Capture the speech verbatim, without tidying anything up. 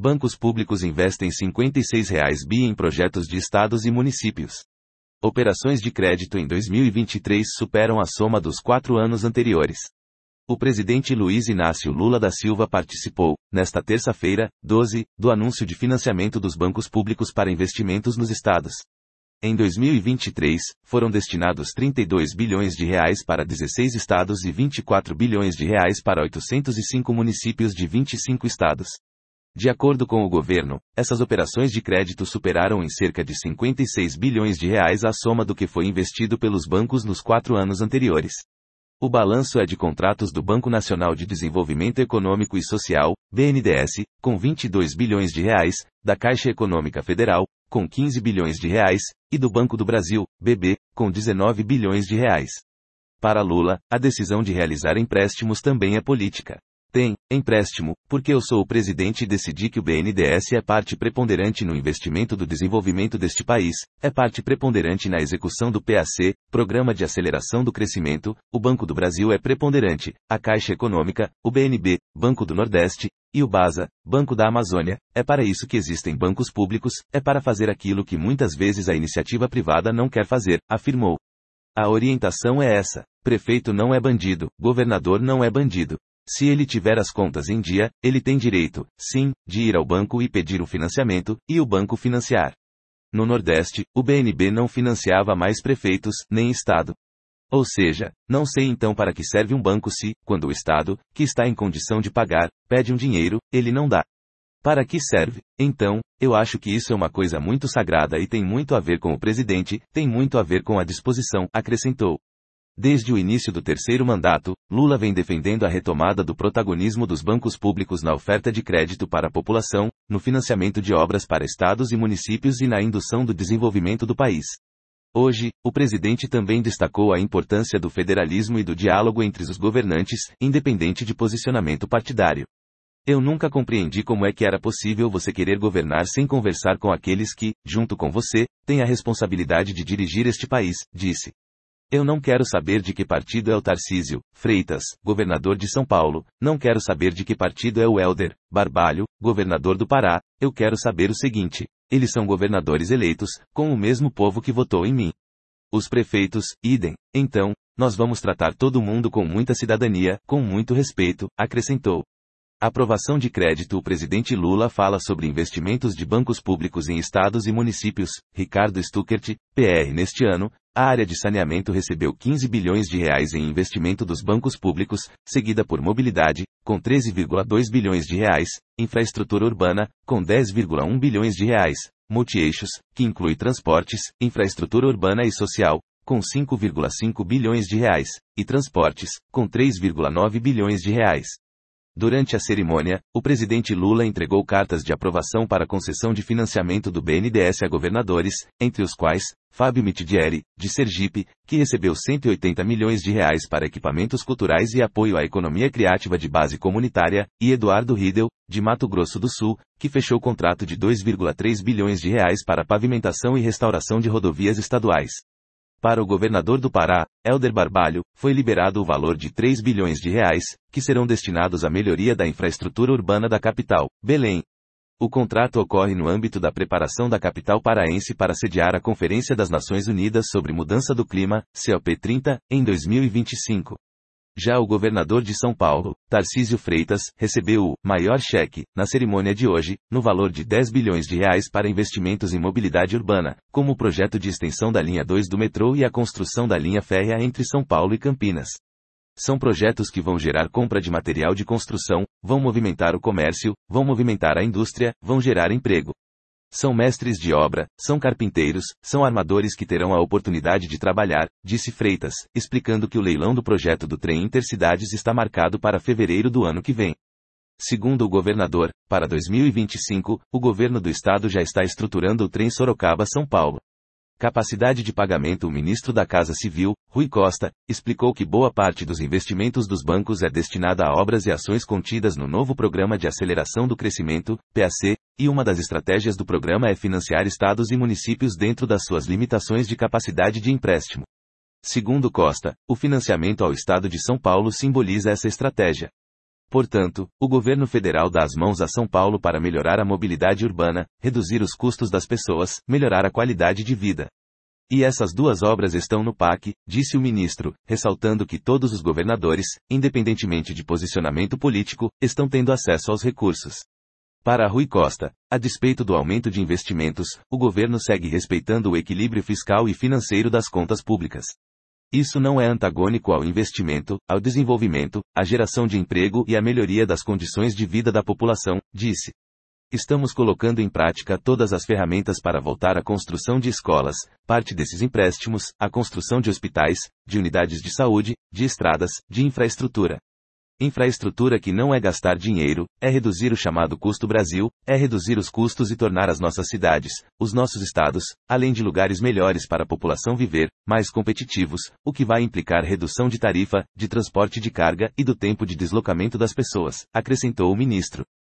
Bancos públicos investem cinquenta e seis reais bi em projetos de estados e municípios. Operações de crédito em dois mil e vinte e três superam a soma dos quatro anos anteriores. O presidente Luiz Inácio Lula da Silva participou, nesta terça-feira, doze, do anúncio de financiamento dos bancos públicos para investimentos nos estados. Em dois mil e vinte e três, foram destinados trinta e dois bilhões de reais para dezesseis estados e vinte e quatro bilhões de reais para oitocentos e cinco municípios de vinte e cinco estados. De acordo com o governo, essas operações de crédito superaram em cerca de cinquenta e seis bilhões de reais a soma do que foi investido pelos bancos nos quatro anos anteriores. O balanço é de contratos do Banco Nacional de Desenvolvimento Econômico e Social, B N D E S, com vinte e dois bilhões de reais, da Caixa Econômica Federal, com quinze bilhões de reais, e do Banco do Brasil, B B, com dezenove bilhões de reais. Para Lula, a decisão de realizar empréstimos também é política. Tem, empréstimo, porque eu sou o presidente e decidi que o B N D E S é parte preponderante no investimento do desenvolvimento deste país, é parte preponderante na execução do P A C, Programa de Aceleração do Crescimento, o Banco do Brasil é preponderante, a Caixa Econômica, o B N B, Banco do Nordeste, e o BASA, Banco da Amazônia, é para isso que existem bancos públicos, é para fazer aquilo que muitas vezes a iniciativa privada não quer fazer, afirmou. A orientação é essa: prefeito não é bandido, governador não é bandido. Se ele tiver as contas em dia, ele tem direito, sim, de ir ao banco e pedir um financiamento, e o banco financiar. No Nordeste, o B N B não financiava mais prefeitos, nem Estado. Ou seja, não sei então para que serve um banco se, quando o Estado, que está em condição de pagar, pede um dinheiro, ele não dá. Para que serve? Então, eu acho que isso é uma coisa muito sagrada e tem muito a ver com o presidente, tem muito a ver com a disposição, acrescentou. Desde o início do terceiro mandato, Lula vem defendendo a retomada do protagonismo dos bancos públicos na oferta de crédito para a população, no financiamento de obras para estados e municípios e na indução do desenvolvimento do país. Hoje, o presidente também destacou a importância do federalismo e do diálogo entre os governantes, independente de posicionamento partidário. Eu nunca compreendi como é que era possível você querer governar sem conversar com aqueles que, junto com você, têm a responsabilidade de dirigir este país, disse. Eu não quero saber de que partido é o Tarcísio Freitas, governador de São Paulo, não quero saber de que partido é o Helder Barbalho, governador do Pará, eu quero saber o seguinte: eles são governadores eleitos, com o mesmo povo que votou em mim. Os prefeitos, idem. Então, nós vamos tratar todo mundo com muita cidadania, com muito respeito, acrescentou. Aprovação de crédito. O presidente Lula fala sobre investimentos de bancos públicos em estados e municípios. Ricardo Stuckert, P R. Neste ano, a área de saneamento recebeu quinze bilhões de reais em investimento dos bancos públicos, seguida por mobilidade, com treze vírgula dois bilhões de reais, infraestrutura urbana, com dez vírgula um bilhões de reais, multieixos, que inclui transportes, infraestrutura urbana e social, com cinco vírgula cinco bilhões de reais, e transportes, com três vírgula nove bilhões de reais. Durante a cerimônia, o presidente Lula entregou cartas de aprovação para concessão de financiamento do B N D E S a governadores, entre os quais, Fábio Mitidieri, de Sergipe, que recebeu cento e oitenta milhões de reais para equipamentos culturais e apoio à economia criativa de base comunitária, e Eduardo Riedel, de Mato Grosso do Sul, que fechou contrato de dois vírgula três bilhões de reais para pavimentação e restauração de rodovias estaduais. Para o governador do Pará, Helder Barbalho, foi liberado o valor de três bilhões de reais, que serão destinados à melhoria da infraestrutura urbana da capital, Belém. O contrato ocorre no âmbito da preparação da capital paraense para sediar a Conferência das Nações Unidas sobre Mudança do Clima, C O P trinta, em dois mil e vinte e cinco. Já o governador de São Paulo, Tarcísio Freitas, recebeu o maior cheque, na cerimônia de hoje, no valor de dez bilhões de reais para investimentos em mobilidade urbana, como o projeto de extensão da linha dois do metrô e a construção da linha férrea entre São Paulo e Campinas. São projetos que vão gerar compra de material de construção, vão movimentar o comércio, vão movimentar a indústria, vão gerar emprego. São mestres de obra, são carpinteiros, são armadores que terão a oportunidade de trabalhar, disse Freitas, explicando que o leilão do projeto do trem Intercidades está marcado para fevereiro do ano que vem. Segundo o governador, para dois mil e vinte e cinco, o governo do estado já está estruturando o trem Sorocaba-São Paulo. Capacidade de pagamento. O ministro da Casa Civil, Rui Costa, explicou que boa parte dos investimentos dos bancos é destinada a obras e ações contidas no novo Programa de Aceleração do Crescimento, P A C, e uma das estratégias do programa é financiar estados e municípios dentro das suas limitações de capacidade de empréstimo. Segundo Costa, o financiamento ao estado de São Paulo simboliza essa estratégia. Portanto, o governo federal dá as mãos a São Paulo para melhorar a mobilidade urbana, reduzir os custos das pessoas, melhorar a qualidade de vida. E essas duas obras estão no P A C, disse o ministro, ressaltando que todos os governadores, independentemente de posicionamento político, estão tendo acesso aos recursos. Para Rui Costa, a despeito do aumento de investimentos, o governo segue respeitando o equilíbrio fiscal e financeiro das contas públicas. Isso não é antagônico ao investimento, ao desenvolvimento, à geração de emprego e à melhoria das condições de vida da população, disse. Estamos colocando em prática todas as ferramentas para voltar à construção de escolas, parte desses empréstimos, à construção de hospitais, de unidades de saúde, de estradas, de infraestrutura. Infraestrutura que não é gastar dinheiro, é reduzir o chamado custo Brasil, é reduzir os custos e tornar as nossas cidades, os nossos estados, além de lugares melhores para a população viver, mais competitivos, o que vai implicar redução de tarifa, de transporte de carga e do tempo de deslocamento das pessoas, acrescentou o ministro.